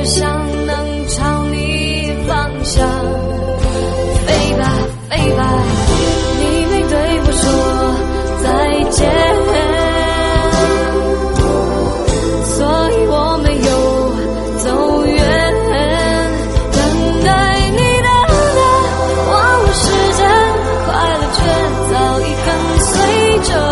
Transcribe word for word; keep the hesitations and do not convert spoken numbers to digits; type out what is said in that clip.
想能朝你方向飞吧飞吧，你没对我说再见，所以我没有走远，等待你的来，忘了时间，快乐却早已跟随着